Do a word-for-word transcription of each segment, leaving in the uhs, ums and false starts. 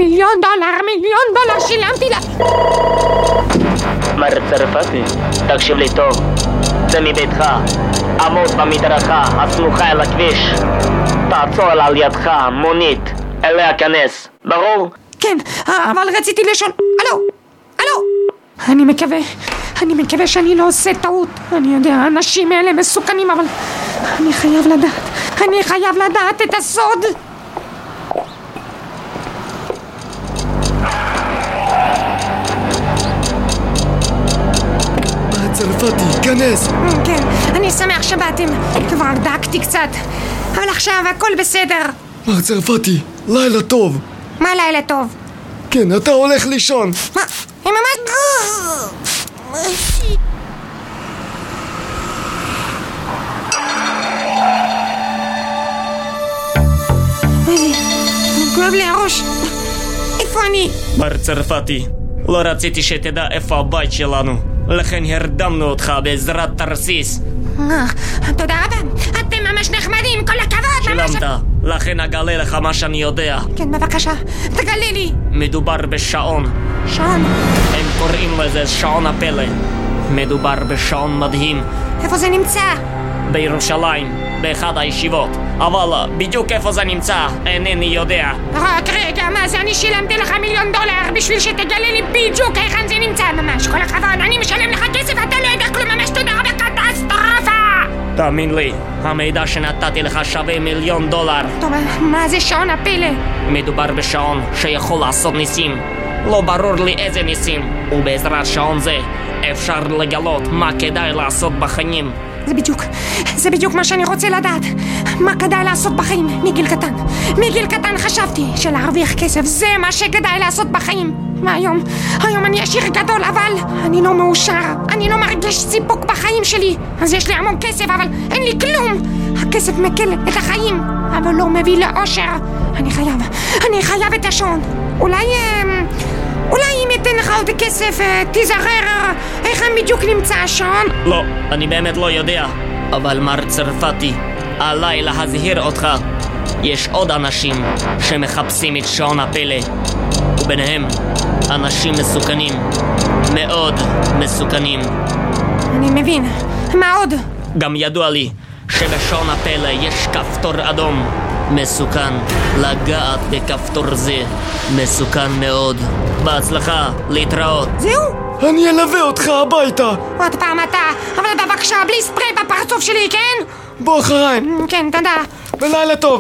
מיליון דולר, מיליון דולר שילמתי לה. מר צרפתי, תקשיב לי טוב. זה מביתך, עמוד במדרכה הסמוכה אל הכביש. תעצור על ידך מונית, אליה כנס, ברור? כן, אבל רציתי לשאול. הלו, הלו. אני מקווה, אני מקווה שאני לא עושה טעות. אני יודע, האנשים האלה מסוכנים, אבל אני חייב לדעת, אני חייב לדעת את הסוד. צרפתי, כנס. כן, אני שמח שבאתם. כבר דאגתי קצת, אבל עכשיו הכל בסדר. מר צרפתי, לילה טוב. מה לילה טוב? כן, אתה הולך לישון. מה? היא ממש... מה זה? כואב לי הראש. איפה אני? מר צרפתי, לא רציתי שתדע איפה הבית שלנו, לכן הרדמנו אותך בעזרת תרסיס. תודה רבה, אתם ממש נחמדים, כל הכבוד. שילמת, לכן אגלה לך מה שאני יודע. כן, בבקשה, תגלה לי. מדובר בשעון. שעון? הם קוראים לזה שעון הפלא. מדובר בשעון מדהים. איפה זה נמצא? בירושלים, באחד הישיבות. אבל בדיוק איפה זה נמצא, אינני יודע. רק רגע, מה זה? אני שילמתי לך מיליון דולר בשביל שתגלה לי בדיוק היכן זה נמצא. ממש, כל הכבוד, אני משלם לך כסף ואתה לא יודע כלום. ממש תודה רבה, קטסטרופה. תאמין לי, המידע שנתתי לך שווה מיליון דולר. טוב, מה זה שעון הפלא? מדובר בשעון שיכול לעשות ניסים. לא ברור לי איזה ניסים, ובעזרת שעון זה אפשר לגלות מה כדאי לעשות בחיים. זה בדיוק, זה בדיוק מה שאני רוצה לדעת. מה כדאי לעשות בחיים מגיל קטן. מגיל קטן חשבתי שלהרוויח כסף זה מה שכדאי לעשות בחיים. והיום, היום אני עשיר גדול, אבל אני לא מאושר. אני לא מרגיש סיפוק בחיים שלי. אז יש לי המון כסף, אבל אין לי כלום. הכסף מקל את החיים, אבל לא מביא לאושר. אני חייב, אני חייב את השעון. אולי... אולי אם אתן לך עוד כסף, תיזכר איך בדיוק נמצא השעון? לא, אני באמת לא יודע. אבל מר צרפתי, עליי להזהיר אותך. יש עוד אנשים שמחפשים את שעון הפלא, וביניהם אנשים מסוכנים, מאוד מסוכנים. אני מבין, מה עוד? גם ידוע לי שבשעון הפלא יש כפתור אדום. מסוכן לגעת בכפתור זה, מסוכן מאוד. בהצלחה, להתראות. זהו? אני אלווה אותך הביתה. עוד פעם אתה, אבל בבקשה בלי ספרי בפרצוף שלי, כן? בוא אחריי. כן, תודה. ולילה טוב.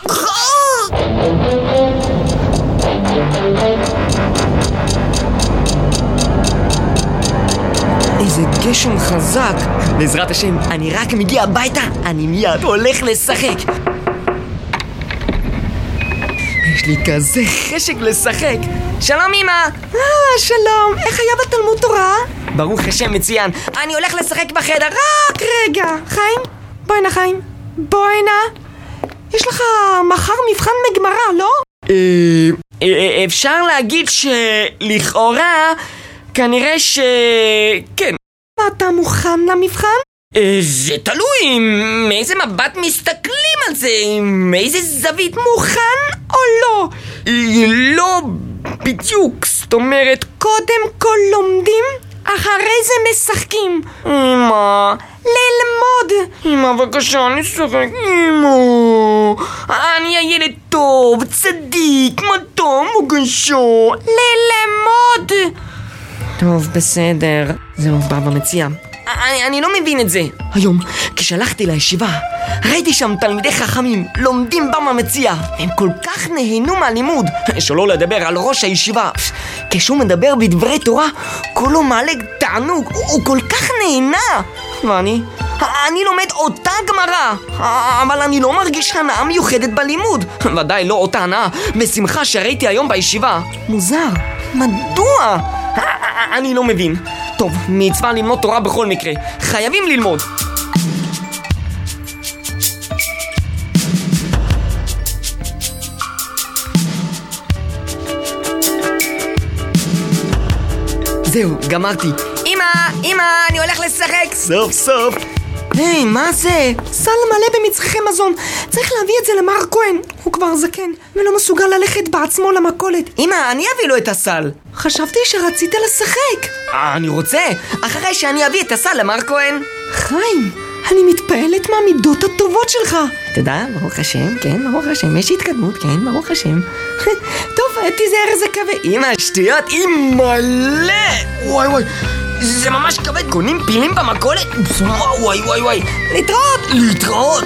איזה גשם חזק. בעזרת השם, אני רק מגיע הביתה, אני מיד הולך לשחק. יש לי כזה חשק לשחק. שלום אמא. אה, שלום. איך היה בתלמוד תורה? ברוך השם מצוין. אני הולך לשחק בחדר. רק רגע. חיים? בואי נא חיים. בואי נא. יש לך מחר מבחן מגמרא, לא? אה... אפשר להגיד שלכאורה כנראה ש... כן. אתה מוכן למבחן? זה תלוי מאיזה מבט מסתכלים על זה, מאיזה זווית. מוכן או לא? לא בדיוק, זאת אומרת קודם כל לומדים, אחרי זה משחקים. אמא, ללמוד. אמא בבקשה, אני שחק. אמא, אני הילד טוב, צדיק, מתום וגשו. ללמוד. טוב, בסדר. זהו, בבא מציע. אני, אני לא מבין את זה. היום, כשהלכתי לישיבה, ראיתי שם תלמידי חכמים לומדים במה מציע. הם כל כך נהנו מהלימוד, שלא לדבר על ראש הישיבה. כשהוא מדבר בדברי תורה, כולו מעלה תענוג, הוא כל כך נהנה. ואני? אני לומד אותה גמרא, אבל אני לא מרגיש הנאה מיוחדת בלימוד. ודאי לא אותה הנאה בשמחה שראיתי היום בישיבה. מוזר, מדוע? אני לא מבין. טוב, מצווה ללמוד תורה בכל מקרה. חייבים ללמוד. זהו, גמרתי. אמא, אמא, אני הולך לשחק. סוף סוף. היי, מה זה? סל מלא במצרכי מזון. צריך להביא את זה למר כהן. הוא כבר זקן ולא מסוגל ללכת בעצמו למכולת. אמא, אני אביא לו את הסל. חשבתי שרצית לשחק. אני רוצה, אחרי שאני אביא את הסל למר כהן. חיים, אני מתפעלת מהמידות הטובות שלך. תודה, ברוך השם, כן, ברוך השם, יש התקדמות, כן, ברוך השם. טוב, תיזהר, זה כבד. אמא, שטויות, היא מלא. וואי וואי, זה ממש כבד. קונים פילים במכולת? וואי וואי וואי. להתראות. להתראות.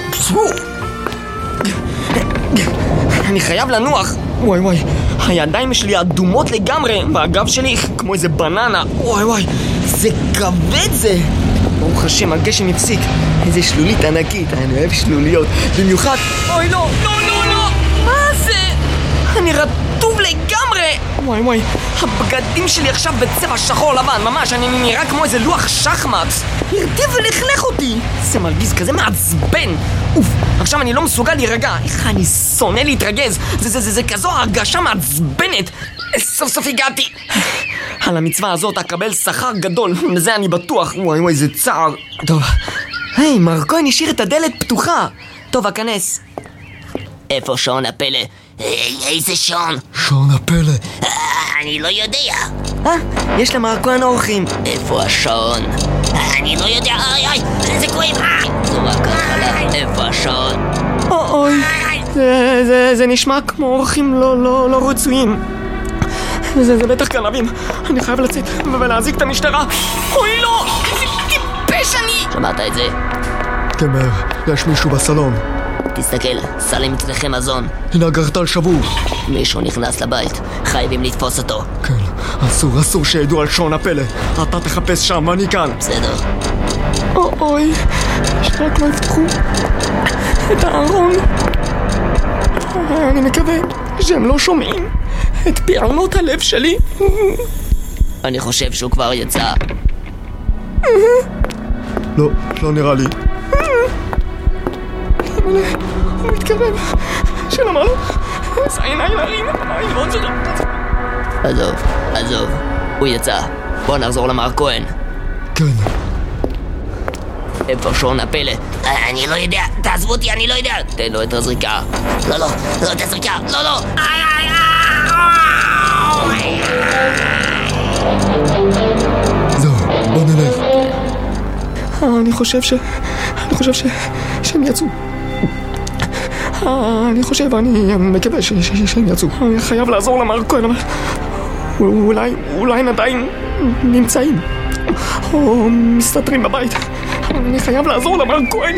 אני חייב לנוח. וואי וואי, הידיים שלי אדומות לגמרי, והגב שלי כמו איזה בננה. וואי וואי, זה כבד זה. ברוך השם, הגשם הפסיק. איזה שלולית ענקית, אני אוהב שלוליות. במיוחד... אוי לא, לא, לא, לא. מה זה? אני רטוב לגמרי. וואי וואי, הבגדים שלי עכשיו בצבע שחור לבן, ממש, אני נראה כמו איזה לוח שחמט. הרטיב ולכלך אותי. זה מרגיז כזה מעצבן. אוף, עכשיו אני לא מסוגל להירגע. איך אני שונא להתרגז. זה, זה, זה, זה כזו הרגשה מעצבנת. סוף סוף הגעתי. על המצווה הזאת אקבל שכר גדול, לזה אני בטוח. וואי וואי, זה צער. טוב, היי, מר כהן השאיר את הדלת פתוחה. טוב, אכנס. איפה שעון הפלא? איזה שעון? שעון הפלא. אני לא יודע. אה, יש למר כהן אורחים. איפה השעון? אני לא יודע. איי איי, זה כואב. זו רק התחלה. איפה השעון? אוי, זה, זה, זה נשמע כמו אורחים לא, לא, לא רצויים. זה, זה בטח גנבים. אני חייב לצאת ולהזיק את המשטרה. אוי לא, איזה טיפש אני. שמעת את זה? כן, מאיר, יש מישהו בסלון. תסתכל, סלים אצלכם מזון. הנה הגרטל שבור. מישהו נכנס לבית, חייבים לתפוס אותו. כן, אסור, אסור שידעו על שעון הפלא. אתה תחפש שם, אני כאן. בסדר. אוי, שרק לא יפתחו את הארון. אני מקווה שהם לא שומעים את פעמות הלב שלי. אני חושב שהוא כבר יצא. לא, לא נראה לי. הוא מתקרב. שלום עלו. זה עיניים להרים. עזוב, עזוב. הוא יצא. בוא נחזור למר כהן. כן. איפה שעון הפלא? אני לא יודע. תעזבו אותי, אני לא יודע. תן לו את הזריקה. לא, לא, לא את הזריקה. לא, לא. איי, איי, איי. זהו, בוא נלך. אני חושב ש... אני חושב ש... שהם יצאו. אני חושב, אני מקווה ש... ש... שהם יצאו. אני חייב לעזור למר כהן, אבל... אולי... אולי הם עדיין נמצאים. או מסתתרים בבית. אני חייב לעזור למר כהן.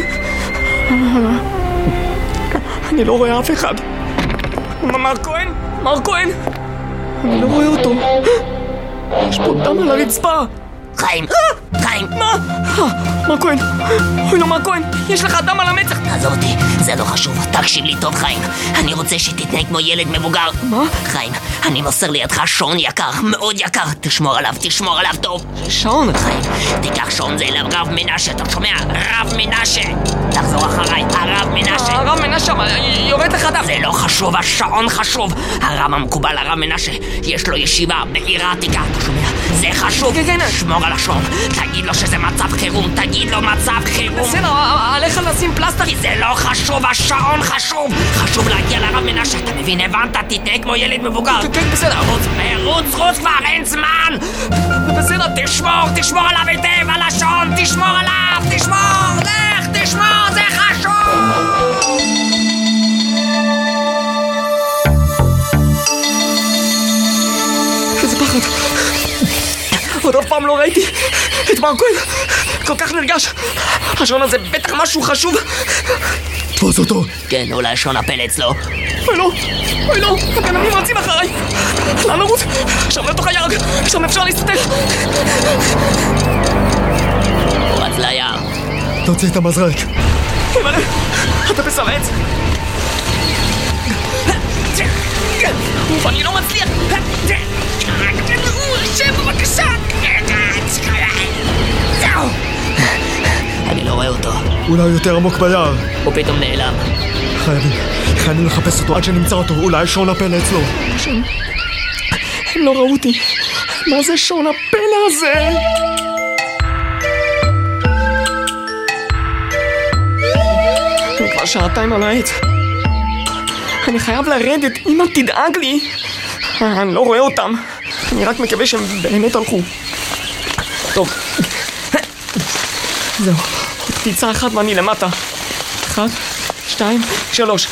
אני לא רואה אף אחד. מר כהן? מר כהן? אני לא רואה אותו. יש פה דם על הרצפה. חיים, חיים. מה? מר כהן? אוי לא, מר כהן, יש לך דם על המצח. תעזוב אותי, זה לא חשוב. תקשיב לי טוב, חיים. אני רוצה שתתנהג כמו ילד מבוגר. מה? חיים, אני מוסר לידך שעון יקר, מאוד יקר. תשמור עליו, תשמור עליו טוב. שעון? חיים, תיקח שעון זה אליו רב מנשה, אתה שומע? רב מנשה. תחזור אחריי, הרב מנשה. הרב מנשה, יורד לך דם. זה לא חשוב, השעון חשוב. הרב המקובל, הרב מנשה, יש לו ישיבה בעיר העתיקה, אתה שומע? זה חשוב. שמור על השעון, תגיד לו שזה מצב חירום, תגיד לו מצב חירום. בסדר, עליך לשים פלסטר. זה לא חשוב, השעון חשוב. חשוב להגיע לרב מנשה, אתה מבין? הבנת? תתנהג כמו ילד מבוגר. כן, בסדר. רוץ, רוץ, רוץ כבר, אין זמן. בסדר. תשמור, תשמור עליו היטב, על השעון, תשמור עליו, תשמור, לך, תשמור, זה חשוב. איזה פחד. עוד אף פעם לא ראיתי את מר כהן כל כך נרגש. השעון הזה בטח משהו חשוב. תפוס אותו. כן, אולי שעון הפלא אצלו. אוי לא, אוי לא, הגנבים רצים אחריי. לאן לרוץ? עכשיו לתוך היער, שם אפשר להסתתר. הוא רץ ליער. תוציא את המזרק. אימא'לה, הטפס על העץ. ואני לא מצליח. שב בבקשה. זהו. אני לא רואה אותו. אולי יותר עמוק ביער. הוא פתאום נעלם. חייבים, חייבים לחפש אותו עד שנמצא אותו. אולי שעון הפלא אצלו. הם לא ראו אותי. מה זה שעון הפלא הזה? אני כבר שעתיים על העץ. אני חייב לרדת, אמא תדאג לי. אני לא רואה אותם, אני רק מקווה שהם באמת הלכו. טוב, זהו, קפיצה אחת ואני למטה. אחד, שתיים, שלוש.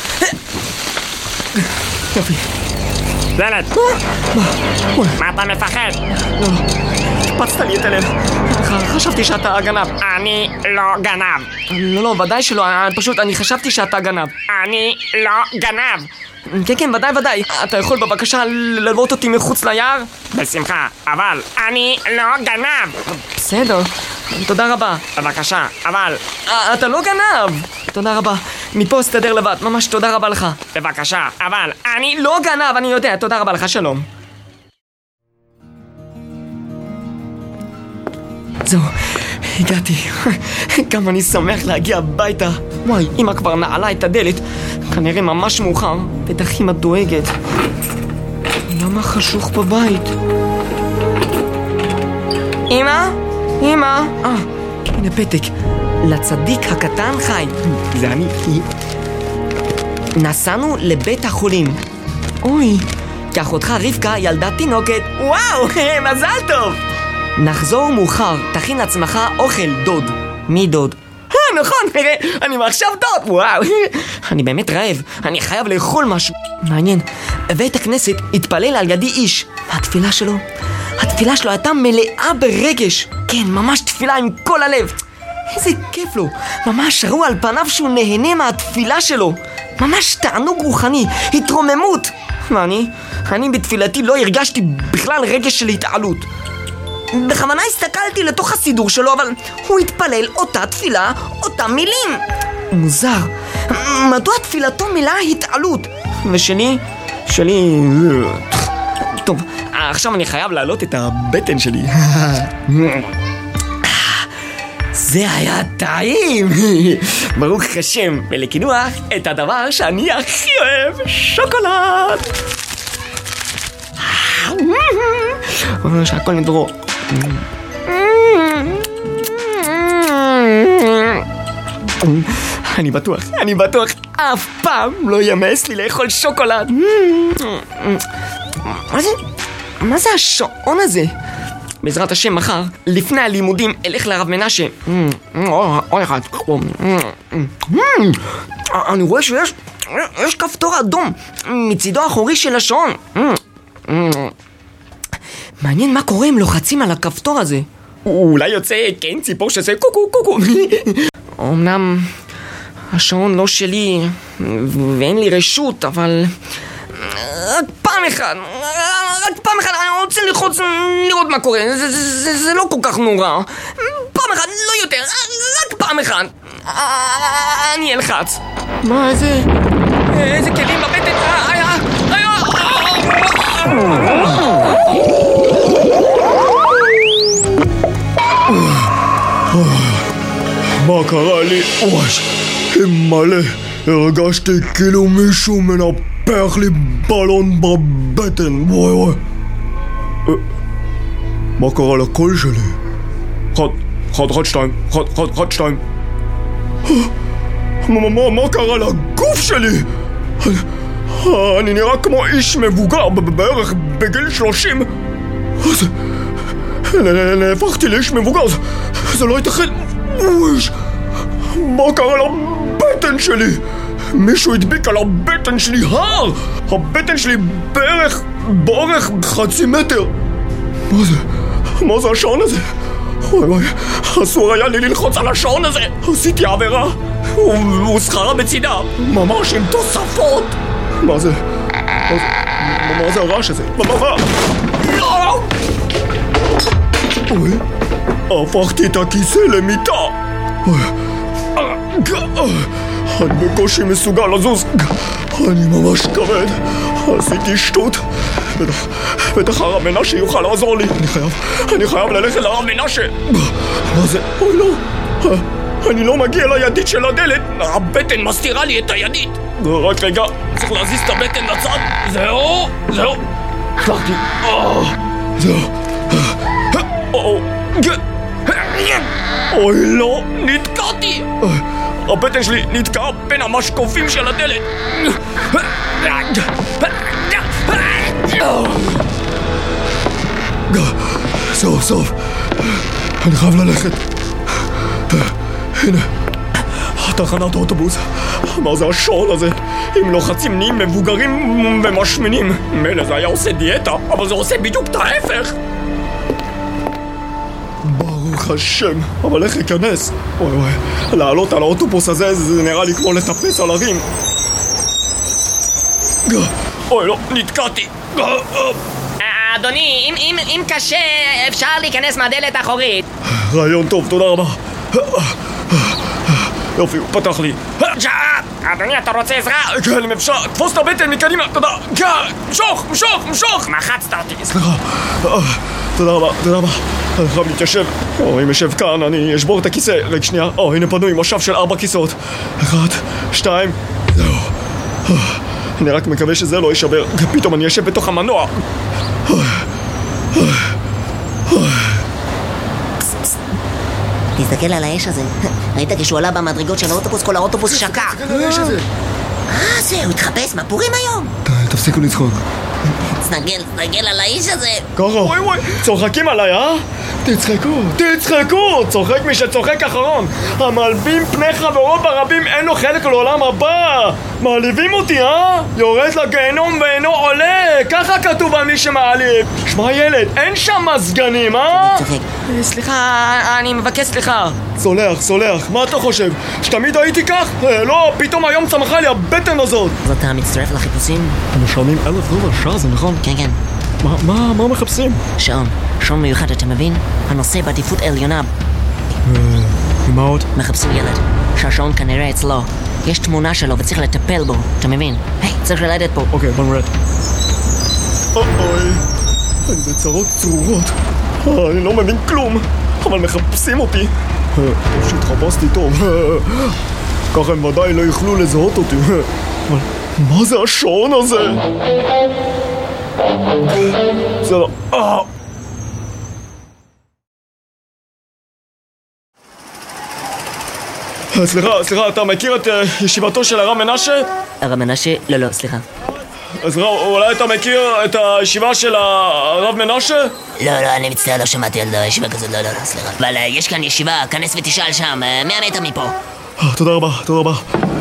יופי. דלת! מה? מה אתה מפחד? לא, הקפצת לי את הלב. חשבתי שאתה גנב. אני לא גנב. לא, לא, ודאי שלא, פשוט אני חשבתי שאתה גנב. אני לא גנב. כן, כן, ודאי, ודאי. אתה יכול בבקשה ללוות אותי מחוץ ליער? בשמחה, אבל אני לא גנב. בסדר, תודה רבה. בבקשה, אבל... אתה לא גנב. תודה רבה. מפה אסתדר לבד, ממש תודה רבה לך. בבקשה, אבל אני לא גנב, אני יודע, תודה רבה לך, שלום. זהו, הגעתי. גם אני שמח להגיע הביתה. וואי, אמא כבר נעלה את הדלת. כנראה ממש מאוחר. בטח אמא דואגת. למה חשוך בבית? אמא? אמא? אה, הנה פתק. לצדיק הקטן חי. זה אני. נסענו לבית החולים. אוי, כי אחותך רבקה ילדה תינוקת. וואו, מזל טוב. נחזור מאוחר, תכין לעצמך אוכל, דוד. מי דוד? אה, נכון, אני מעכשיו דוד, וואו. אני באמת רעב, אני חייב לאכול משהו. מעניין, בית הכנסת התפלל על ידי איש. והתפילה שלו, התפילה שלו הייתה מלאה ברגש. כן, ממש תפילה עם כל הלב. איזה כיף לו, ממש ראו על פניו שהוא נהנה מהתפילה שלו. ממש תענוג רוחני, התרוממות. ואני, אני בתפילתי לא הרגשתי בכלל רגש של התעלות. בכוונה הסתכלתי לתוך הסידור שלו, אבל הוא התפלל אותה תפילה, אותה מילים. מוזר, מדוע תפילתו מילה התעלות? ושלי, שלי... טוב, עכשיו אני חייב להעלות את הבטן שלי. זה היה טעים. ברוך השם, ולקינוח את הדבר שאני הכי אוהב, שוקולד. שהכל מדרור. אני בטוח, אני בטוח אף פעם לא ימאס לי לאכול שוקולד. מה זה? מה זה השעון הזה? בעזרת השם מחר, לפני הלימודים, אלך לרב מנשה. אוי אחד. אני רואה שיש יש כפתור אדום מצידו האחורי של השעון. מעניין מה קורה אם לוחצים על הכפתור הזה. אולי יוצא, כן, ציפור שזה קוקו קוקו. אמנם השעון לא שלי ואין לי רשות, אבל רק פעם אחת, רק פעם אחת אני רוצה ללחוץ לראות מה קורה. זה, זה, זה, זה לא כל כך נורא. פעם אחת, לא יותר, רק פעם אחת. אני אלחץ. מה זה? איזה כלים בבטן. מה קרה לי? וואש, מלא. הרגשתי כאילו מישהו מנפח לי בלון בבטן. וואי וואי. מה קרה לקול שלי? אחד, אחד, אחד, שתיים, אחד, אחד, אחד, שתיים. מה, מה, מה קרה לגוף שלי? אני נראה כמו איש מבוגר, בערך בגיל שלושים. נהפכתי לאיש מבוגר, זה לא ייתכן. וויש, מה קרה לבטן שלי? מישהו הדביק על הבטן שלי הר. הבטן שלי בערך באורך חצי מטר. מה זה? מה זה השעון הזה? וואי וואי, אסור היה לי ללחוץ על השעון הזה. עשיתי עבירה. הוא שכרה בצידה, ממש עם תוספות. מה זה? מה זה הרעש הזה? מה מה מה? לא! אוי, הפכתי את הכיסא למיטה. אני בקושי מסוגל לזוז. אני ממש כבד. עשיתי שטות. בטח, בטח הרב מנשה יוכל לעזור לי. אני חייב, אני חייב ללכת לרב מנשה. מה זה? אוי לא. אני לא מגיע לידית של הדלת. הבטן מסתירה לי את הידית. רק רגע, צריך להזיז את הבטן לצד. זהו, זהו. הצלחתי. זהו. אוי לא, נתקעתי. הבטן שלי נתקעה בין המשקופים של הדלת. סוף סוף, אני חייב ללכת. הנה, תחנת האוטובוס. מה זה השעון הזה? אם לוחצים נהיים מבוגרים ומשמינים. מילא זה היה עושה דיאטה, אבל זה עושה בדיוק את ההפך. ברוך השם, אבל איך ייכנס? אוי אוי, לעלות על האוטובוס הזה זה נראה לי כמו לטפס על הרים. אוי לא, נתקעתי. אדוני, אם, אם, אם קשה, אפשר להיכנס מהדלת האחורית. רעיון טוב, תודה רבה. יופי, הוא פתח לי. אדוני, אתה רוצה עזרה? כן, אם אפשר, תפוס את הבטן מקדימה, תודה. כן, משוך, משוך, משוך. מחצת אותי. סליחה. תודה רבה, תודה רבה. אני חייב להתיישב. או, אם ישב כאן, אני אשבור את הכיסא. רגע, שנייה. או, הנה פנוי, מושב של ארבע כיסאות. אחד, שתיים, זהו. אני רק מקווה שזה לא יישבר. פתאום אני אשב בתוך המנוע. תסתכל על האש הזה. ראית כשהוא עלה במדרגות של האוטובוס, כל האוטובוס שקע. תסתכל על האש הזה. אה, זה, הוא התחפש, מה פורים היום? תפסיקו לצחוק. תסתגל, תסתגל על האיש הזה. ככה, וואי וואי, צוחקים עליי, אה? תצחקו, תצחקו, צוחק מי שצוחק אחרון. המלבים פני חברו ברבים אין לו חלק לעולם הבא. מעליבים אותי, אה? יורד לגיהנום ואינו עולה. ככה כתוב על מי שמעליב. שמע ילד, אין שם מזגנים, אה? צוחק. סליחה, אני מבקש סליחה. סולח, סולח, מה אתה חושב? שתמיד הייתי כך? לא, פתאום היום צמחה לי הבטן הזאת. אז אתה מצטרף לחיפושים? משלמים אלף דולר שעה, זה נכון? כן, כן. מה, מה, מה מחפשים? שעון, שעון מיוחד, אתה מבין? הנושא בעדיפות עליונה. ומה עוד? מחפשים ילד, שהשעון כנראה אצלו. יש תמונה שלו וצריך לטפל בו, אתה מבין? היי, צריך ללדת פה. אוקיי, בוא נרד. אוי, אני בצרות צרורות. אני לא מבין כלום, אבל מחפשים אותי. טוב שהתחפשתי טוב. ככה הם ודאי לא יוכלו לזהות אותי. אבל מה זה השעון הזה? בסדר. סליחה, סליחה, אתה מכיר את ישיבתו של הרב מנשה? הרב מנשה? לא, לא, סליחה. אז אולי אתה מכיר את הישיבה של הרב מנשה? לא, לא, אני מצטער, לא שמעתי על ישיבה כזאת, לא, לא, לא, סליחה. אבל יש כאן ישיבה, כנס ותשאל שם, מאה מטר מפה. תודה רבה, תודה רבה.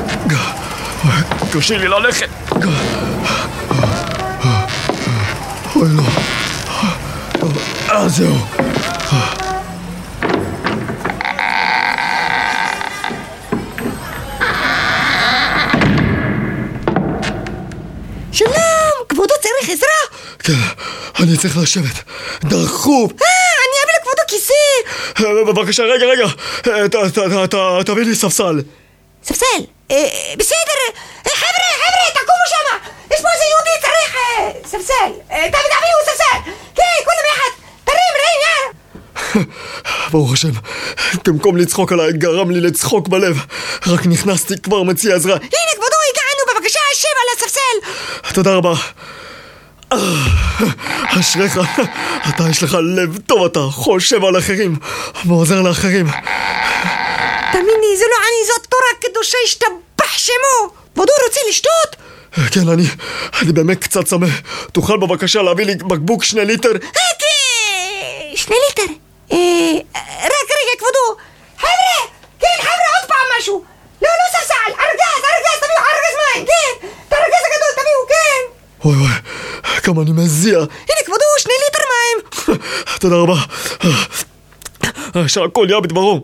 קשה לי ללכת. אוי לא. אה, זהו. שלום, כבודו צריך עזרה? כן, אני צריך לשבת. דחוף. אה, אני אביא לכבודו כיסא. בבקשה, רגע, רגע. תביא לי ספסל. ספסל? בסדר. חבר'ה, חבר'ה, תקומו שמה. יש פה איזה יהודי צריך ספסל. תביאו ספסל. כן, כולם יחד. תרים, רים, יא. ברוך השם, במקום לצחוק עליי, גרם לי לצחוק בלב. רק נכנסתי, כבר מציע עזרה. הנה, כבודו, הגענו, בבקשה, שב על הספסל. תודה רבה. אשריך, אתה יש לך לב טוב, אתה חושב על אחרים ועוזר לאחרים. תאמיני, זה לא אני, זאת תורה קדושה, השתבח שמו. כבודו רוצה לשתות? כן, אני, אני באמת קצת צמא. תוכל בבקשה להביא לי בקבוק שני ליטר? כן, שני ליטר. רק רגע, כבודו. חבר'ה, כן, חבר'ה, עוד פעם משהו. לא, לא ספסל, ארגז, ארגז, תביאו ארגז מים, כן. את הארגז הגדול תביאו, כן. אוי אוי, כמה אני מזיע. הנה, כבודו, שני ליטר מים. תודה רבה. שהכל יהיה בדברו.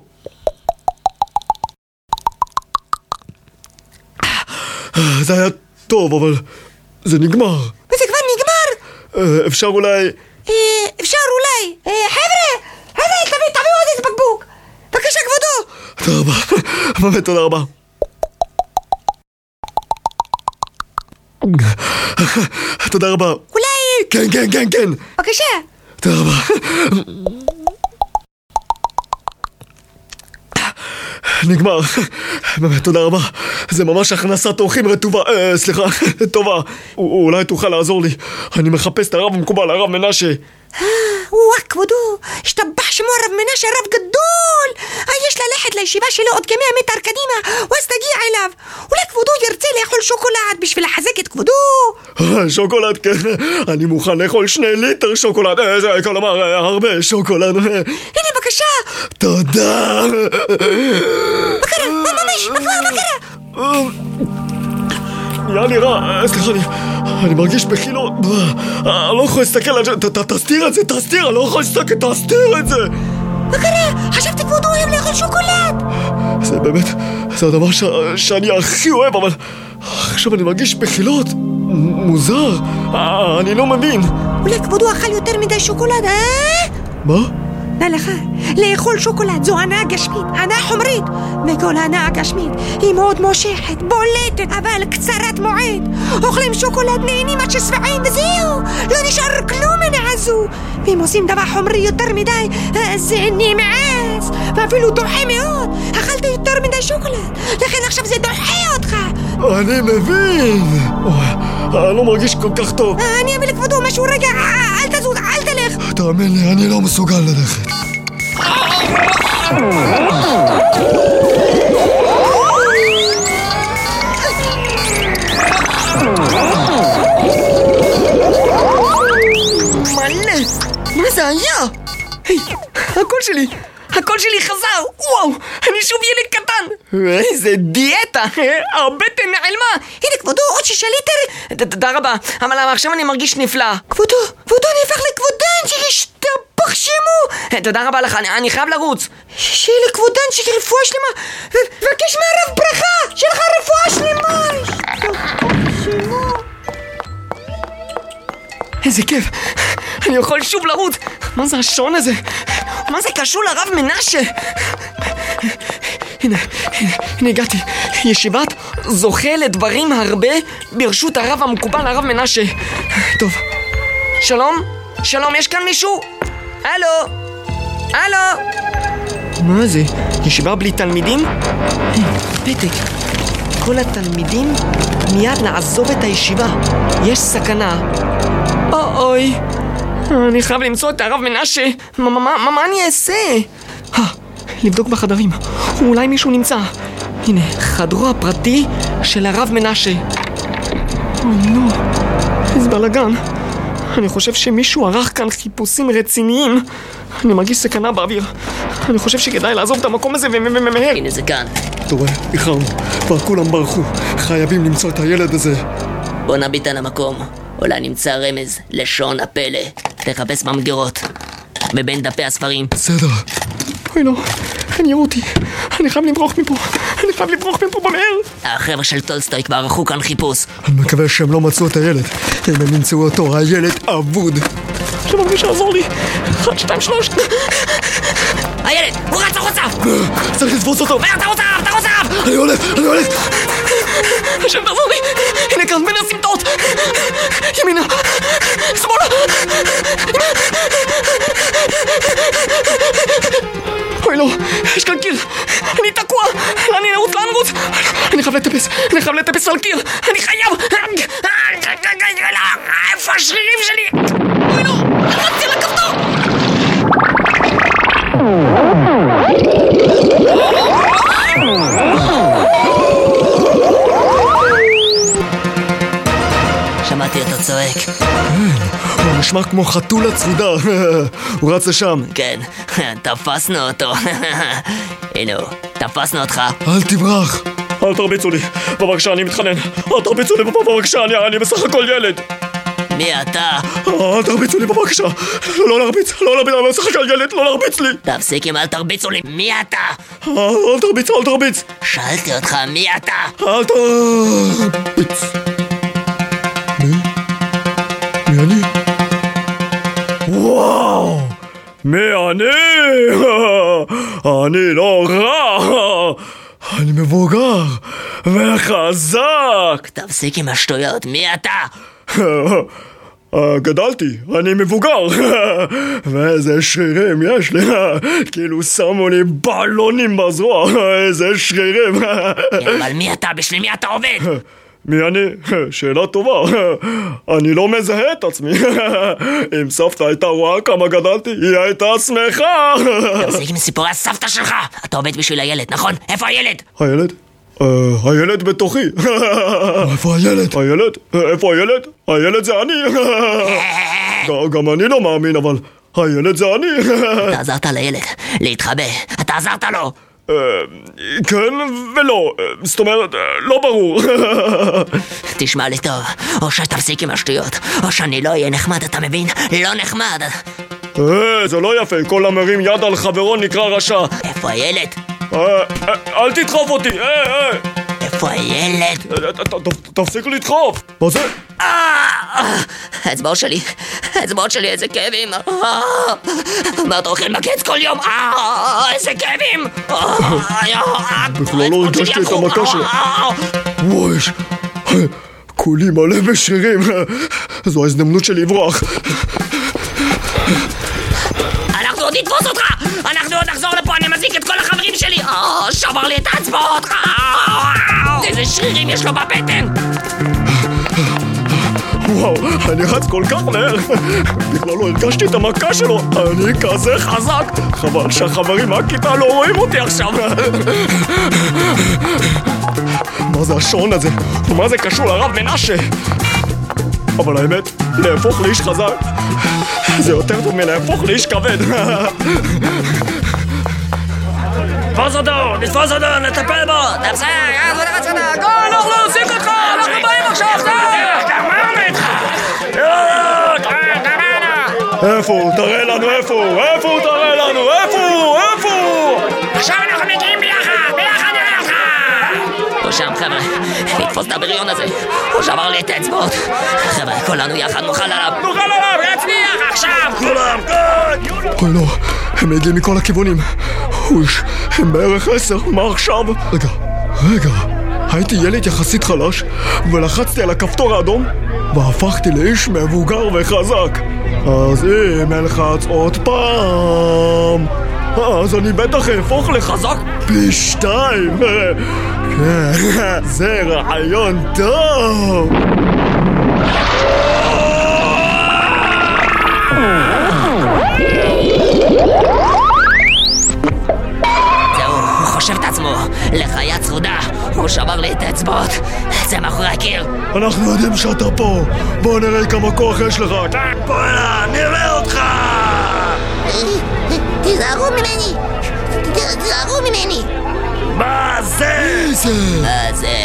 זה היה טוב, אבל זה נגמר. וזה כבר נגמר? אפשר אולי... אפשר אולי. חבר'ה, חבר'ה, תביאו עוד איזה בקבוק. בבקשה, כבודו. תודה רבה, באמת תודה רבה. תודה רבה. אולי... כן, כן, כן, כן. בבקשה. תודה רבה. נגמר. באמת, תודה רבה. זה ממש הכנסת אורחים רטובה. אה, סליחה, טובה. אולי תוכל לעזור לי. אני מחפש את הרב המקובל, הרב מנשה. אה, וואה, כבודו, השתבח שמו הרב מנשה, רב גדול. יש ללכת לישיבה שלו עוד כמאה מטר קדימה, ואז תגיע אליו. אולי כבודו ירצה לאכול שוקולד בשביל לחזק את כבודו. שוקולד, כן. אני מוכן לאכול שני ליטר שוקולד. זה כלומר, הרבה שוקולד. הנה, בבקשה. תודה. מה קרה? מה ממש? מה כבר? מה קרה? נראה לי רע, סליחה, אני, אני מרגיש בחילות. אני לא יכול להסתכל על זה. תסתיר את זה, תסתיר, אני לא יכול להסתכל, תסתיר את זה. מה קרה? חשבתי כבודו אוהב לאכול שוקולד. זה באמת, זה הדבר ש, שאני הכי אוהב, אבל עכשיו אני מרגיש בחילות. מוזר, אני לא מבין. אולי כבודו אכל יותר מדי שוקולד, אה? מה? דע לך, לאכול שוקולד זו הנאה גשמית, הנאה חומרית. וכל הנאה גשמית היא מאוד מושכת, בולטת, אבל קצרת מועד. אוכלים שוקולד, נהנים עד ששבעים וזהו, לא נשאר כלום הנאה זו. ואם עושים דבר חומרי יותר מדי, זה נמאס, ואפילו דוחה מאוד. אכלת יותר מדי שוקולד, לכן עכשיו זה דוחה אותך. אני מבין. אני לא מרגיש כל כך טוב. אני אביא לכבודו משהו רגע, אל תזוז, אל תלך. תאמין לי, אני לא מסוגל ללכת. מלא, מה זה היה? היי, הקול שלי, הקול שלי חזר, וואו, אני שוב ילד קטן. איזה דיאטה, הבטן נעלמה. הנה כבודו, עוד שישה ליטר. תודה רבה, אבל עכשיו אני מרגיש נפלא. כבודו, כבודו נהפך לכבודנצ'יק, השתבח שמו. תודה רבה לך, אני חייב לרוץ. שיהיה לכבודנצ'יק רפואה שלמה, ובקש מהרב ברכה, שיהיה לך רפואה שלמה. השתבח שמו. איזה כיף, אני יכול שוב לרוץ. מה זה השעון הזה? מה זה קשור לרב מנשה? הנה, הנה, הנה הגעתי. ישיבת זוכה לדברים הרבה ברשות הרב המקובל, הרב מנשה. טוב, שלום? שלום, יש כאן מישהו? הלו? הלו? מה זה? ישיבה בלי תלמידים? פתק. כל התלמידים מיד לעזוב את הישיבה. יש סכנה. אוי, אני חייב למצוא את הרב מנשה. מה, מה, מה, מה אני אעשה? לבדוק בחדרים, אולי מישהו נמצא. הנה, חדרו הפרטי של הרב מנשה. אוי נו, איזה בלגן. אני חושב שמישהו ערך כאן חיפושים רציניים. אני מרגיש סכנה באוויר. אני חושב שכדאי לעזוב את המקום הזה ומהר. הנה זה כאן. אתה רואה, איחרנו, כבר כולם ברחו. חייבים למצוא את הילד הזה. בוא נביט על המקום, אולי נמצא רמז לשון הפלא. תחפש במגירות ובין דפי הספרים. בסדר. אוי לא, הם יראו אותי. אני חייב לברוח מפה. אני חייב לברוח מפה במהר. החבר'ה של טולסטוי כבר ערכו כאן חיפוש. אני מקווה שהם לא מצאו את הילד. אם הם נמצאו אותו, הילד אבוד. עכשיו אמרו שיעזור לי. אחד, שתיים, שלוש. הילד, הוא רץ החוצה! צריך לתפוס אותו. מהר, תרוץ עליו, תרוץ עליו! אני הולך, אני הולך. השם תעזור לי. הנה כאן בין הסמטות. ימינה, שמאלה. אוי לא, יש כאן קיר. אני תקוע. לאן אני נרוץ, לאן נרוץ? אני חייב לטפס, אני חייב לטפס על קיר. אני חייב. איפה השרירים שלי? אוי לא, רצתי על הכפתור. שמעתי אותו צועק. הוא נשמע כמו חתולה צרודה. הוא רץ לשם. כן, תפסנו אותו. הנה הוא, תפסנו אותך. אל תברח. אל תרביצו לי, בבקשה, אני מתחנן. אל תרביצו לי, בבקשה, אני, אני בסך הכל ילד. מי אתה? אל תרביצו לי, בבקשה. לא להרביץ, לא להרביץ, אני בסך הכל ילד, לא להרביץ לי. תפסיק עם אל תרביצו לי. מי אתה? אל תרביץ, אל תרביץ. שאלתי אותך, מי אתה? אל תרביץ. מי? מי אני? וואו! מי אני? אני לא רע. אני מבוגר וחזק. תפסיק עם השטויות, מי אתה? גדלתי, אני מבוגר. ואיזה שרירים יש לי. כאילו שמו לי בלונים בזרוע. איזה שרירים. אבל מי אתה? בשביל מי אתה עובד? מי אני? שאלה טובה. אני לא מזהה את עצמי. אם סבתא הייתה רואה כמה גדלתי, היא הייתה שמחה. תפסיק עם סיפורי הסבתא שלך. אתה עובד בשביל הילד, נכון? איפה הילד? הילד? הילד בתוכי. איפה הילד? הילד? איפה הילד? הילד זה אני. גם אני לא מאמין, אבל הילד זה אני. אתה עזרת לילד להתחבא. אתה עזרת לו. כן ולא, זאת אומרת, לא ברור. תשמע לי טוב, או שתפסיק עם השטויות, או שאני לא אהיה נחמד, אתה מבין? לא נחמד. זה לא יפה, כל המרים יד על חברו נקרא רשע. איפה הילד? אל תדחוף אותי. איפה הילד? תפסיק לדחוף. מה זה? האצבעות שלי, האצבעות שלי, איזה כאבים. מה אתה אוכל מקץ כל יום? איזה כאבים. בכלל לא הרגשתי את המכה שלה. וואי, כולי מלא בשרירים. זו ההזדמנות שלי לברוח. אנחנו עוד נתפוס אותך. אנחנו עוד נחזור לפה, אני מזיק את כל החברים שלי. שבר לי את האצבעות. איזה שרירים יש לו בבטן. וואו, אני רץ כל כך מהר. בכלל לא הרגשתי את המכה שלו. אני כזה חזק. חבל שהחברים מהכיתה לא רואים אותי עכשיו. מה זה השעון הזה? ומה זה קשור לרב מנשה? אבל האמת, להפוך לאיש חזק זה יותר טוב מלהפוך לאיש כבד. תפוס אותו, תתפוס אותו, נטפל בו. תפסק, אז ודרץ אתה. לא, אנחנו לא עושים אותך, אנחנו באים עכשיו. גמרנו איתך. איפה הוא? תראה לנו איפה הוא. איפה הוא? תראה לנו. איפה הוא? איפה הוא? עכשיו אנחנו מגיעים ביחד, ביחד נראה אותך. הוא שם, חבר'ה, לתפוס את הבריון הזה. הוא שבר לי את האצבעות. חבר'ה, כולנו יחד נוכל עליו. נוכל עליו, נצליח עכשיו. כולם, כן. אוי לא, הם מגיעים מכל הכיוונים. אוש, הם בערך עשר, מה עכשיו? רגע, רגע, הייתי ילד יחסית חלש ולחצתי על הכפתור האדום והפכתי לאיש מבוגר וחזק. אז אם אלחץ עוד פעם, אז אני בטח אהפוך לחזק פי שתיים. כן, זה רעיון טוב. חושב את עצמו לחיה צרודה. הוא שבר לי את האצבעות. זה מאחורי הקיר. אנחנו יודעים שאתה פה. בוא נראה כמה כוח יש לך. בוא אלה, נראה אותך. תיזהרו ממני. תיזהרו ממני. מה זה? מה זה?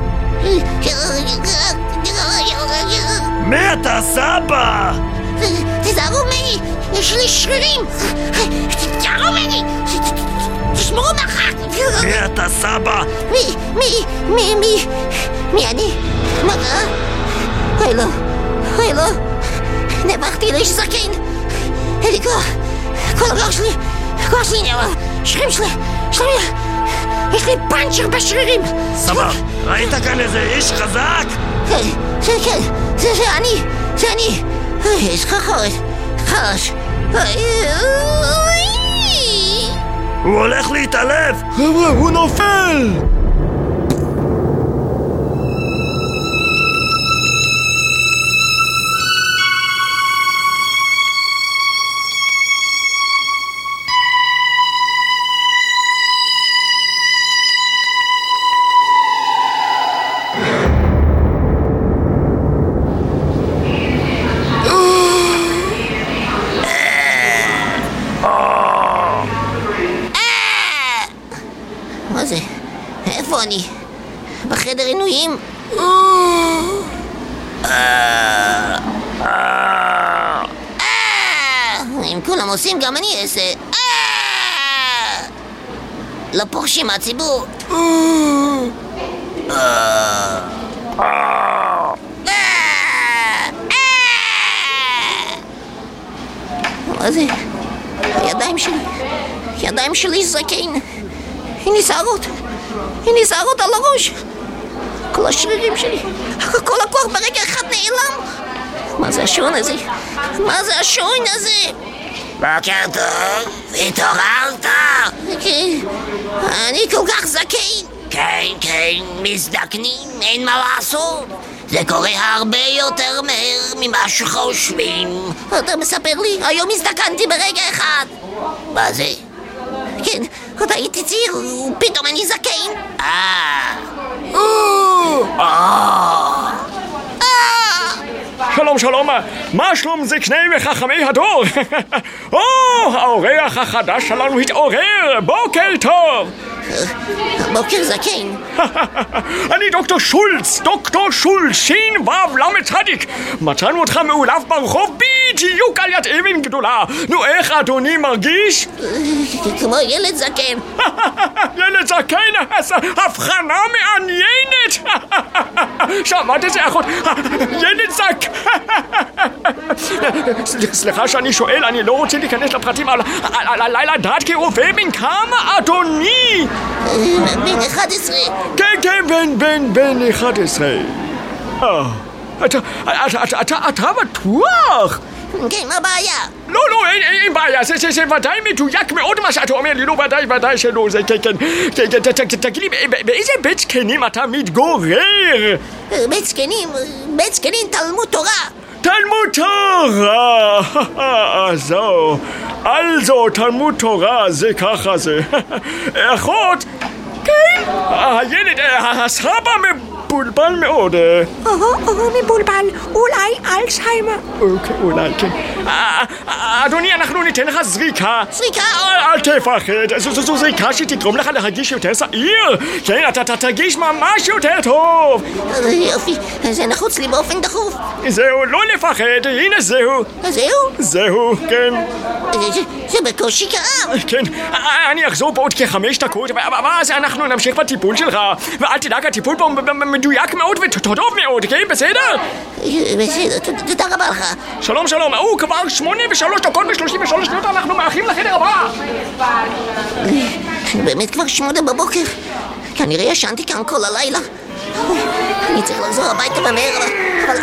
מי אתה, סבא? תיזהרו ממני. יש לי שרירים. תיזהרו ממני. תשמרו מרחק. מי אתה, סבא? מי, מי, מי, מי, מי אני? מה קרה? אוי לא, אוי לא. נהפכתי לאיש זקן. אין לי כוח. כל הכוח שלי, הכוח שלי נראה. שרירים שלי, שלי, יש לי פאנצ'ר בשרירים. סבא, ראית כאן איזה איש חזק? כן, כן, כן, זה אני, זה אני. יש לך חורש, חרש. הוא הולך להתעלף. חבר'ה, הוא נופל. מה זה? איפה אני? בחדר עינויים? אם כולם עושים גם אני אעשה. לא פורשים מהציבור. מה זה? הידיים שלי, הידיים שלי זקן. הנה שערות, הנה שערות על הראש. כל השרירים שלי, כל הכוח ברגע אחד נעלם. מה זה השעון הזה? מה זה השעון הזה? בוקר טוב, התעוררת? כן, אני כל כך זקן. כן, כן, מזדקנים, אין מה לעשות. זה קורה הרבה יותר מהר ממה שחושבים. אתה מספר לי, היום הזדקנתי ברגע אחד. מה זה? כן, עוד הייתי צעיר, ופתאום אני זקן. אה... אה... שלום שלום, מה שלום זקני וחכמי הדור? או, האורח החדש שלנו התעורר, בוקר טוב! בוקר זקן. אני דוקטור שולץ, דוקטור שולץ, שין וו למד צדיק. מצאנו אותך מאולף ברחוב בדיוק על יד אבן גדולה. נו, איך אדוני מרגיש? כמו ילד זקן. ילד זקן, הבחנה מעניינת. שמעת את זה אחות? ילד זק. סליחה שאני שואל, אני לא רוצה להיכנס לפרטים על הלילה דעת כרופא. בן כמה אדוני? בן אחד עשרה. כן, כן, בן, בן, בן אחד עשרה. אתה, אתה, אתה, אתה בטוח? כן, מה הבעיה? לא, לא, אין, אין בעיה, זה, זה, זה ודאי מדויק מאוד מה שאתה אומר לי, לא, ודאי, ודאי שלא, זה, כן, כן, כן, תגיד לי, באיזה בית זקנים אתה מתגורר? בית זקנים, בית זקנים, תלמוד תורה. תלמוד תורה, זו, also, תלמוד תורה, זה ככה זה. אחות, כן, הילד, הסבא מבולבל מאוד. או, או, מבולבל, אולי אלצהיימר. אוקיי, אולי, כן. אדוני, אנחנו ניתן לך זריקה. זריקה? אל תפחד, זו זריקה שתגרום לך להרגיש יותר שעיר. כן, אתה תרגיש ממש יותר טוב. יופי, זה נחוץ לי באופן דחוף. זהו, לא לפחד, הנה זהו. זהו? זהו, כן. זה בקושי כאב. כן, אני אחזור בעוד כחמש דקות, ואז אנחנו נמשיך בטיפול שלך. ואל תדאג, הטיפול פה מדויק מאוד וטוב מאוד, כן? בסדר? בסדר, תודה רבה לך. שלום שלום, הוא כבר שמונה ושלוש דקות ושלושים ושלוש שניות, אנחנו מאחים לחדר הבא. באמת כבר שמונה בבוקר? כנראה ישנתי כאן כל הלילה. אני צריך לחזור הביתה במהר, אבל...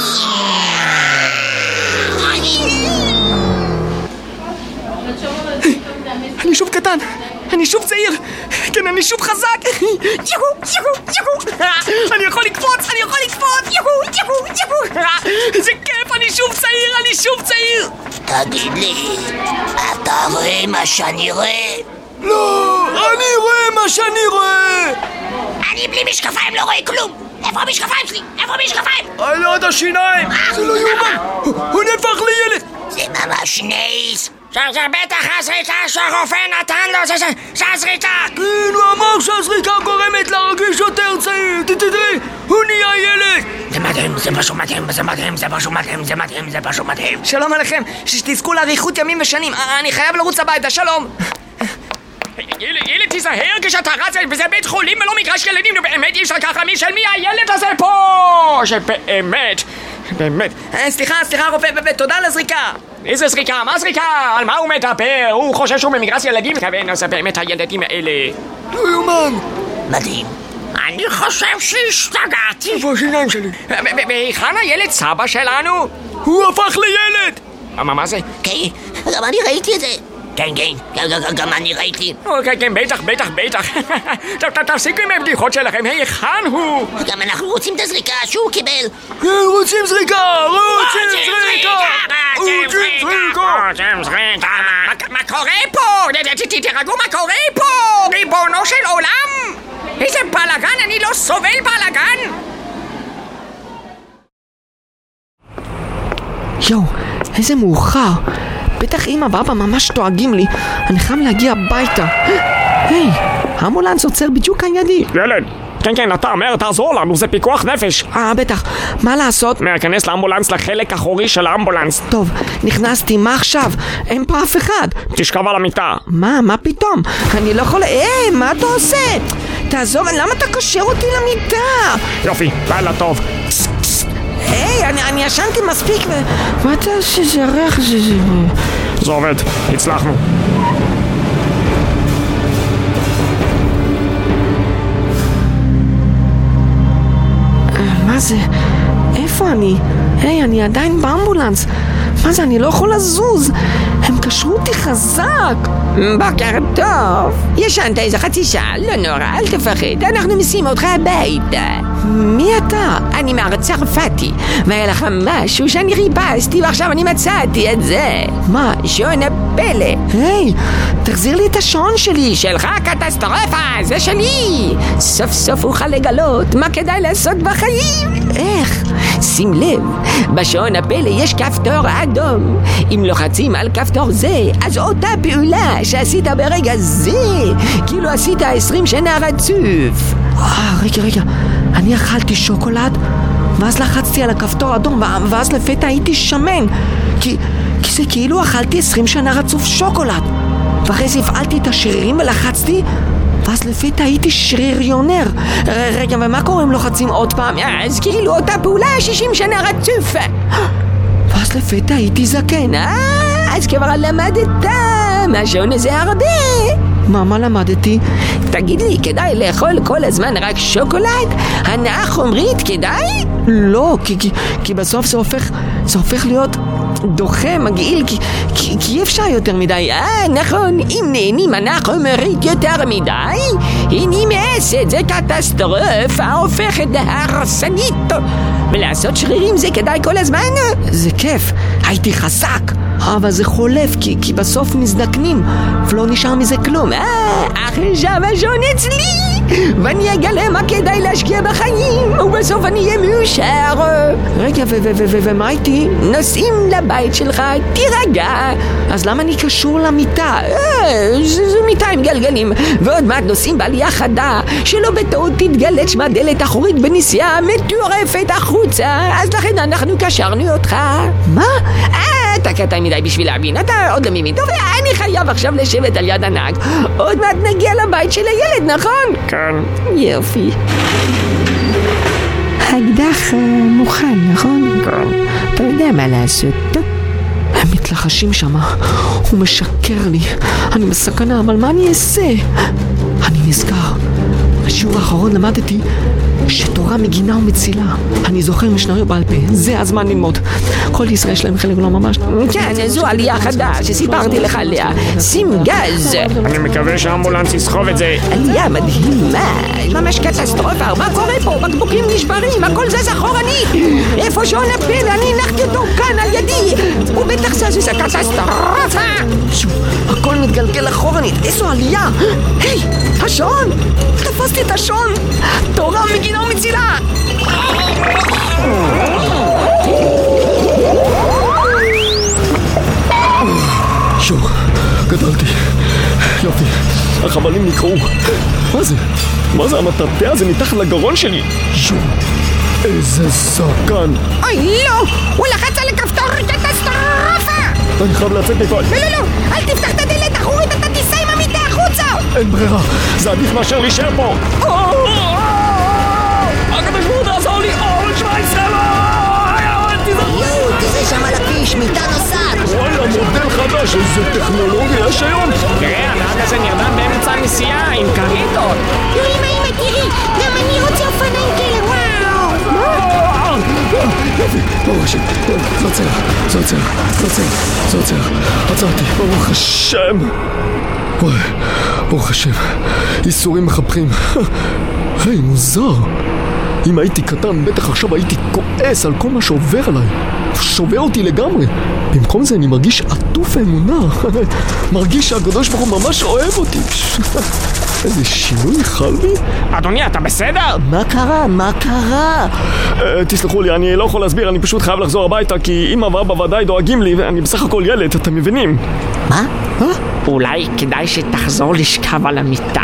אני שוב קטן, אני שוב צעיר, כן, אני שוב חזק. יהו, יהו, יהו. אני יכול לקפוץ, אני יכול לקפוץ. יהו, יהו, יהו. איזה כיף, אני שוב צעיר, אני שוב צעיר. תגיד לי, אתה רואה מה שאני רואה? לא, אני רואה מה שאני רואה. אני בלי משקפיים לא רואה כלום. איפה המשקפיים שלי? איפה המשקפיים? על יד השיניים. זה לא יאומן. הוא נהפך לילד. זה ממש נייס. זה בטח הזריקה שהרופא נתן לו, זה הזריקה! כן, הוא אמר שהזריקה גורמת להרגיש יותר צעיר. תראי, הוא נהיה ילד. זה מדהים, זה פשוט מדהים, זה מדהים, זה פשוט מדהים, זה מדהים, זה פשוט מדהים. שלום עליכם, שתזכו לאריכות ימים ושנים. אני חייב לרוץ הביתה, שלום. ילד, תיזהר כשאתה רץ, וזה בית חולים ולא מגרש ילדים, באמת אי אפשר ככה, מי של מי הילד הזה פה? שבאמת, באמת. סליחה, סליחה רופא, תודה על הזריקה. איזה זריקה? מה זריקה? על מה הוא מדבר? הוא חושב שהוא במגרש ילדים, כוון, זה באמת הילדים האלה. לא יאומן. מדהים. אני חושב שהשתגעתי. איפה השיניים שלי? והיכן הילד סבא שלנו? הוא הפך לילד. מה זה? כן, גם אני ראיתי את זה. כן, כן, גם אני ראיתי. כן, כן, בטח, בטח, בטח. תפסיקו עם הבדיחות שלכם, היכן הוא? גם אנחנו רוצים את הזריקה שהוא קיבל. כן, רוצים זריקה, רוצים זריקה. רוצים זריקה. רוצים זריקה. מה קורה פה? תירגעו, מה קורה פה? ריבונו של עולם! איזה בלגן, אני לא סובל בלגן! יואו, איזה מאוחר. בטח אמא ואבא ממש דואגים לי. אני חייב להגיע הביתה. היי, האמבולנס עוצר בדיוק על ידי. ילד, כן כן, אתה אומר, תעזור לנו, זה פיקוח נפש. אה, בטח. מה לעשות? להיכנס לאמבולנס לחלק האחורי של האמבולנס. טוב, נכנסתי, מה עכשיו? אין פה אף אחד. תשכב על המיטה. מה? מה פתאום? אני לא יכול... היי, מה אתה עושה? תעזוב, למה אתה קושר אותי למיטה? יופי, לילה טוב. היי, אני, אני ישנתי מספיק ו... מה אתה עושה? זה ריח, זה... זה עובד, הצלחנו. מה זה? איפה אני? היי, אני עדיין באמבולנס. מה זה? אני לא יכול לזוז. הם קשים קשרו אותי חזק. בוקר טוב. ישנת איזה חצי שעה, לא נורא, אל תפחד, אנחנו משימים אותך הביתה. מי אתה? אני מר צרפתי, והיה לך משהו שאני ריפסתי ועכשיו אני מצאתי את זה. מה? שעון הפלא. היי, תחזיר לי את השעון שלי. שלך קטסטרופה, זה שלי. סוף סוף אוכל לגלות מה כדאי לעשות בחיים. איך? שים לב, בשעון הפלא יש כפתור אדום. אם לוחצים על כפתור זה, אז אותה פעולה שעשית ברגע זה, כאילו עשית עשרים שנה רצוף. אה, רגע, רגע, אני אכלתי שוקולד, ואז לחצתי על הכפתור אדום, ואז לפתע הייתי שמן, כי, כי זה כאילו אכלתי עשרים שנה רצוף שוקולד. ואחרי זה הפעלתי את השרירים ולחצתי, ואז לפתע הייתי שריריונר. רגע, ומה קורה אם לוחצים עוד פעם? אז כאילו אותה פעולה שישים שנה רצוף. ואז לפתע הייתי זקן. אה, אז כבר למדת מהשעון הזה הרבה. מה, מה למדתי? תגיד לי, כדאי לאכול כל הזמן רק שוקולד? הנאה חומרית כדאי? לא, כי, כי, כי בסוף זה הופך, זה הופך להיות דוחה, מגעיל, כי, כי, כי אי אפשר יותר מדי. אה, נכון, אם נהנים הנאה חומרית יותר מדי, היא נמאסת, זה קטסטרופה, הופכת להרסנית. ולעשות שרירים זה כדאי כל הזמן? זה כיף, הייתי חזק, אבל זה חולף, כי, כי בסוף מזדקנים, ולא נשאר מזה כלום. אה, עכשיו השעון אצלי, ואני אגלה מה כדאי להשקיע בחיים, ובסוף אני אהיה מאושר. רגע, ומה איתי? נוסעים לבית שלך, תירגע. אז למה אני קשור למיטה? אה, זו מיטה עם גלגלים, ועוד מעט נוסעים בעלייה חדה, שלא בטעות תתגלץ' מהדלת האחורית בנסיעה מטורפת החוצה, אז לכן אנחנו קשרנו אותך. מה? אה, אתה קטן מדי בשביל להבין, אתה עוד לא מבין. טוב, אני חייב עכשיו לשבת על יד הנהג. עוד מעט נגיע לבית של הילד, נכון? כן. יופי. האקדח מוכן, נכון? כן. אתה יודע מה לעשות, טוב? הם מתלחשים שמה, הוא משקר לי, אני בסכנה, אבל מה אני אעשה? אני נזכר, בשיעור האחרון למדתי שתורה מגינה ומצילה. אני זוכר משנריו בעל פה, זה הזמן ללמוד. כל ישראל שלהם חלק לא ממש. כן, זו עלייה חדה שסיפרתי לך עליה. שים גז. אני מקווה שהאמבולנס יסחוב את זה. עלייה מדהימה, ממש קטסטרופה. מה קורה פה? בקבוקים נשברים, הכל זז אחורנית. איפה שעון הפלא, אני הנחתי אותו כאן על ידי. הוא בטח זז, זה קטסטרופה. שוב, הכל מתגלגל אחורנית, איזו עלייה. היי, השעון, תפסתי את השעון. תורה מגינה ומצילה. שור, גדלתי. יופי, החבלים נקראו. מה זה? מה זה המטאטא הזה מתחת לגרון שלי? שור, איזה סכן. אוי לא, הוא לחץ על הכפתור, קטסטרופה. אני חייב לצאת מפה. לא, לא, לא, אל תפתח את הדלת אחורית, אתה תיסע עם המיטה החוצה. אין ברירה, זה עדיף מאשר להישאר פה. הקדוש ברוך הוא תעזור לי, אור שווייצר, יואו, תראה שם על הכביש, מיטה נוסעת. וואלה, מודל חדש, איזה טכנולוגיה יש היום. תראה, הנהג הזה נרדם באמצע הנסיעה עם קריטות. יואו, אמא, אמא, תראי, גם אני רוצה אופניים כאלה, וואו. יופי, ברוך השם, זה עוצר, זה עוצר, זה עוצר, זה עוצר, עצרתי, ברוך השם. וואי, ברוך השם, איסורים מחפכים. היי, מוזר. אם הייתי קטן, בטח עכשיו הייתי כועס על כל מה שעובר עליי. שובר אותי לגמרי. במקום זה אני מרגיש עטוף האמונה. מרגיש שהקדוש ברוך הוא ממש אוהב אותי. איזה שינוי חל בי. אדוני, אתה בסדר? מה קרה? מה קרה? תסלחו לי, אני לא יכול להסביר, אני פשוט חייב לחזור הביתה, כי אמא ואבא ודאי דואגים לי, ואני בסך הכל ילד, אתם מבינים? מה? אולי כדאי שתחזור לשכב על המיטה.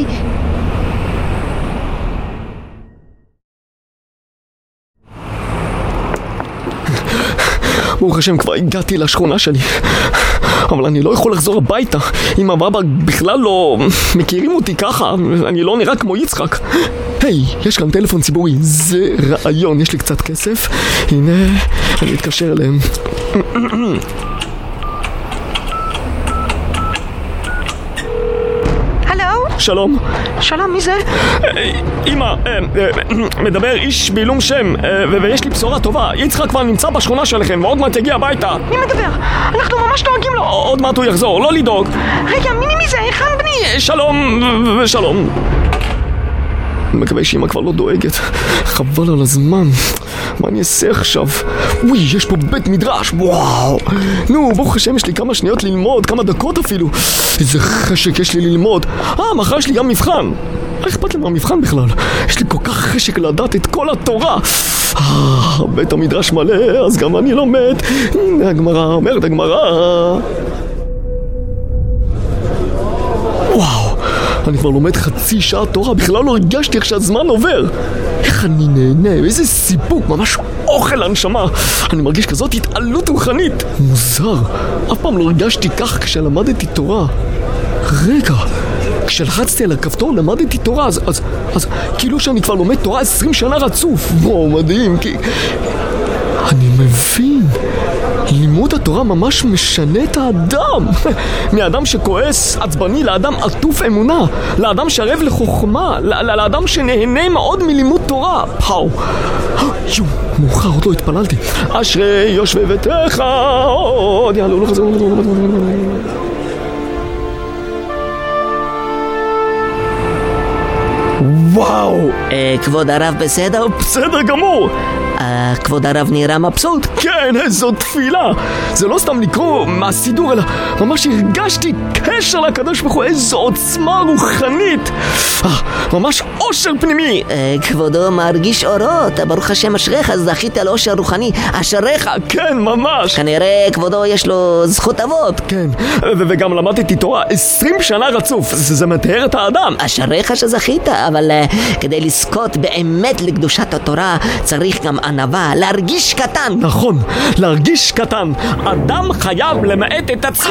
ברוך השם, כבר הגעתי לשכונה שלי, אבל אני לא יכול לחזור הביתה. אמא ואבא בכלל לא מכירים אותי ככה, אני לא נראה כמו יצחק. היי, יש כאן טלפון ציבורי, זה רעיון, יש לי קצת כסף. הנה, אני אתקשר אליהם. הלו? שלום. שלום, מי זה? אמא, מדבר איש בעילום שם, ויש לי בשורה טובה. יצחק כבר נמצא בשכונה שלכם, ועוד מעט יגיע הביתה. מי מדבר? אנחנו ממש דואגים לו. עוד מעט הוא יחזור, לא לדאוג. רגע, מי מי זה? היכן בני? שלום ושלום. מקווה שאמא כבר לא דואגת. חבל על הזמן. מה אני אעשה עכשיו? וואי, יש פה בית מדרש, וואו. נו, ברוך השם, יש לי כמה שניות ללמוד, כמה דקות אפילו. איזה חשק יש לי ללמוד. אה, מחר יש לי גם מבחן. איך אכפת לי מהמבחן בכלל? יש לי כל כך חשק לדעת את כל התורה. אה, בית המדרש מלא, אז גם אני לומד. הנה הגמרא, אומרת הגמרא. וואו, אני כבר לומד חצי שעה תורה, בכלל לא הרגשתי איך שהזמן עובר. איך אני נהנה, איזה סיפוק, ממש אוכל הנשמה. אני מרגיש כזאת התעלות רוחנית. מוזר, אף פעם לא הרגשתי כך כשלמדתי תורה. רגע, כשלחצתי על הכפתור למדתי תורה, אז, אז, אז כאילו שאני כבר לומד תורה עשרים שנה רצוף. וואו, מדהים, כי... אני מבין. לימוד התורה ממש משנה את האדם. מאדם שכועס, עצבני, לאדם עטוף אמונה, לאדם שערב לחוכמה, לאדם שנהנה מאוד מלימוד תורה. פאו. יו, מאוחר, עוד לא התפללתי. אשרי יושבי ביתך, עוד יעלו לך זה. וואו. כבוד הרב בסדר? בסדר גמור. כבוד הרב נראה מבסוט? כן, איזו תפילה. זה לא סתם לקרוא מהסידור, אלא ממש הרגשתי קשר לקדוש ברוך הוא, איזו עוצמה רוחנית. ממש אושר פנימי. כבודו מרגיש אורות, ברוך השם אשריך, זכית על אושר רוחני, אשריך. כן, ממש. כנראה כבודו יש לו זכות אבות. כן, וגם למדתי תורה עשרים שנה רצוף. זה מתאר את האדם. אשריך שזכית, אבל כדי לזכות באמת לקדושת התורה צריך גם ענווה, להרגיש קטן. נכון, להרגיש קטן. אדם חייב למעט את עצמו.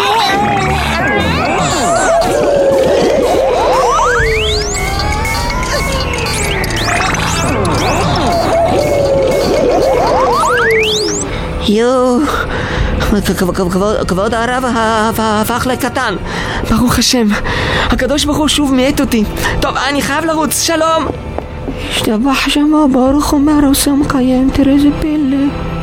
יו, כבוד הרב הפך לקטן. ברוך השם, הקדוש ברוך הוא שוב מעט אותי. טוב, אני חייב לרוץ, שלום. השתבח שמו ברוך אומר עושה מקיים, תראה איזה פלא.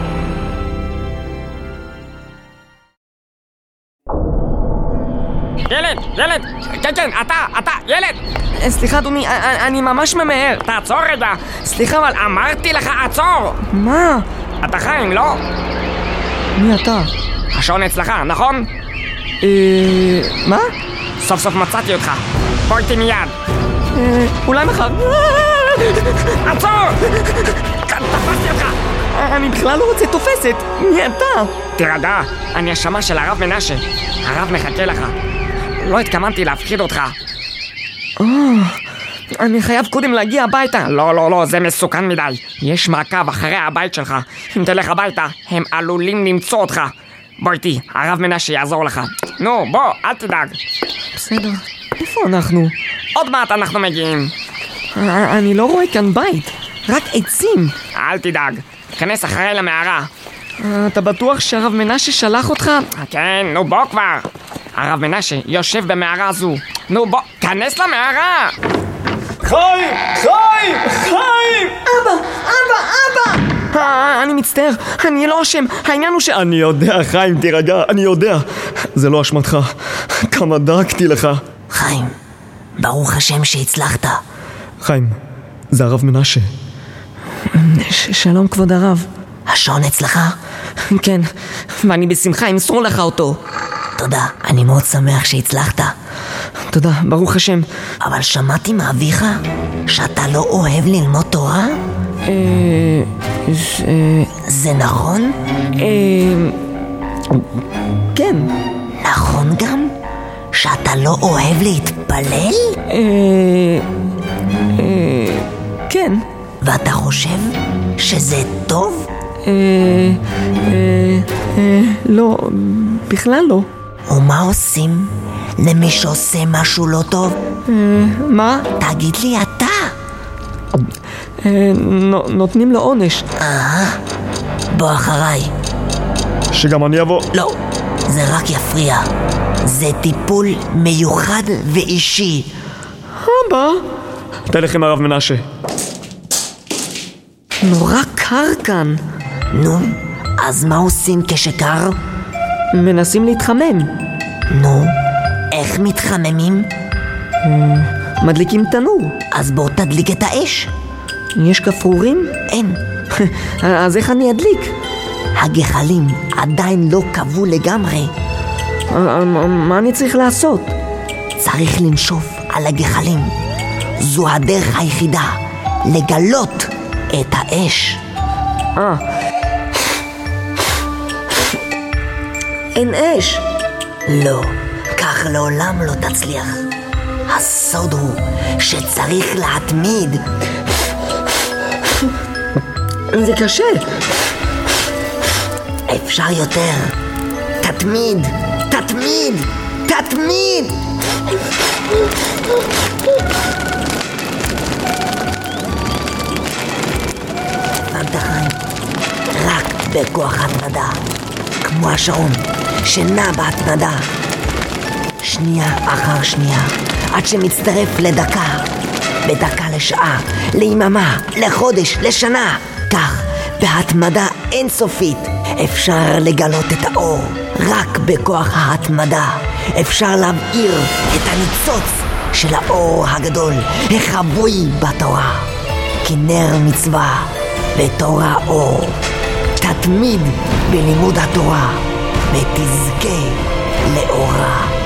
ילד, ילד, כן כן, אתה, אתה, ילד. סליחה אדוני, אני ממש ממהר. תעצור רגע. סליחה, אבל אמרתי לך עצור. מה? אתה חיים, לא? מי אתה? השעון אצלך, נכון? אה... מה? סוף סוף מצאתי אותך. בוא איתי מיד. אה... אולי מחר. עצור! תפסתי אותך! אני בכלל לא רוצה תופסת. מי אתה? תירגע, אני השמה של הרב מנשה. הרב מחכה לך. לא התכוונתי להפחיד אותך. אה... אני חייב קודם להגיע הביתה. לא, לא, לא, זה מסוכן מדי. יש מעקב אחרי הבית שלך. אם תלך הביתה, הם עלולים למצוא אותך. בוא איתי, הרב מנשה יעזור לך. נו, בוא, אל תדאג. בסדר. איפה אנחנו? עוד מעט אנחנו מגיעים. אני לא רואה כאן בית, רק עצים. אל תדאג, כנס אחרי למערה. אתה בטוח שהרב מנשה שלח אותך? כן, נו בוא כבר. הרב מנשה יושב במערה הזו. נו בוא, כנס למערה. חיים! חיים! חיים! אבא! אבא! אבא! אני מצטער, אני לא אשם. העניין הוא ש... אני יודע, חיים, תירגע, אני יודע. זה לא אשמתך. כמה דאגתי לך. חיים, ברוך השם שהצלחת. חיים, זה הרב מנשה. ש- שלום כבוד הרב. השעון אצלך? כן, ואני בשמחה אמסור לך אותו. תודה, אני מאוד שמח שהצלחת. תודה, ברוך השם. אבל שמעתי מאביך שאתה לא אוהב ללמוד תורה? אה... זה... זה נכון? אה... כן. נכון גם? שאתה לא אוהב להתפלל? אה... אה... כן. ואתה חושב שזה טוב? אה... אה... אה... לא, בכלל לא. ומה עושים למי שעושה משהו לא טוב? אה... מה? תגיד לי אתה. אה... נותנים לו עונש. אה... בוא אחריי. שגם אני אבוא. לא, זה רק יפריע. זה טיפול מיוחד ואישי. אבא? תלך עם הרב מנשה. נורא קר כאן. נו, אז מה עושים כשקר? מנסים להתחמם. נו, איך מתחממים? מדליקים תנור. אז בוא תדליק את האש. יש כפרורים? אין. אז איך אני אדליק? הגחלים עדיין לא קבעו לגמרי. מה אני צריך לעשות? צריך לנשוף על הגחלים. זו הדרך היחידה לגלות את האש. אה. אין אש. לא, כך לעולם לא תצליח. הסוד הוא שצריך להתמיד. זה קשה. אפשר יותר. תתמיד, תתמיד, תתמיד. הבנת חיים? רק בכוח התמדה, כמו השעון שנע בהתמדה, שנייה אחר שנייה, עד שמצטרף לדקה, בדקה לשעה, ליממה, לחודש, לשנה. כך בהתמדה אינסופית אפשר לגלות את האור. רק בכוח ההתמדה אפשר להבעיר את הניצוץ של האור הגדול החבוי בתורה. כי נר מצווה ותורה אור. תתמיד בלימוד התורה ותזכה לאורה.